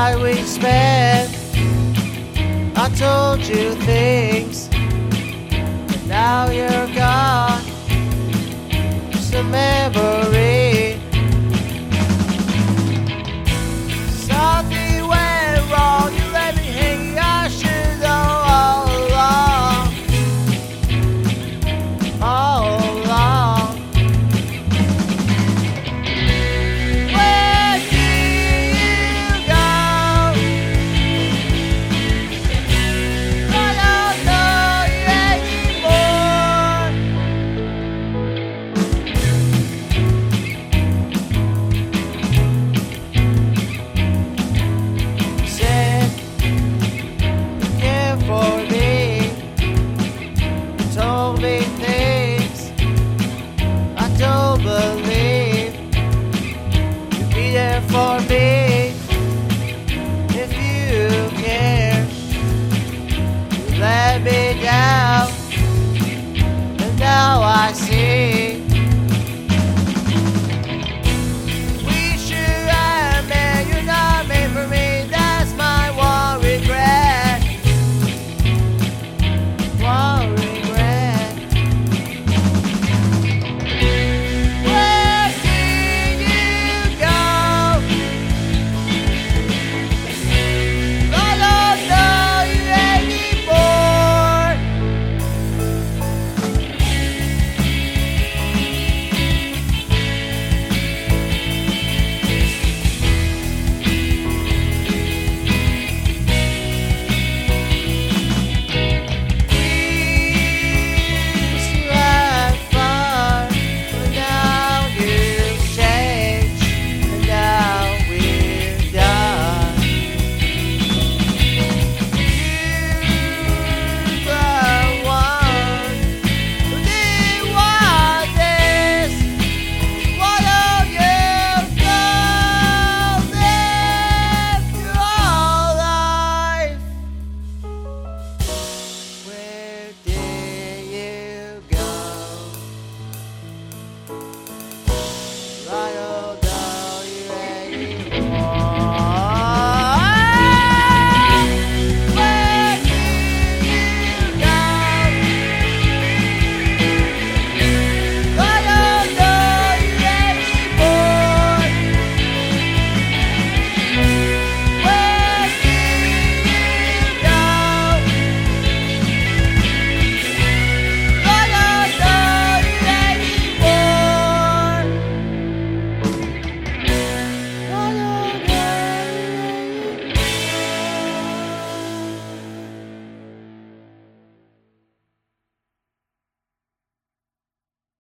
night we spent, I told you things, but now you're gone. Just a memory. Something went wrong, you let me hang. I should know all along, all along. Where did you go? I don't know you anymore. Said you care for me, told me things I don't believe. You'd be there for me if you care. You let me down, and now I see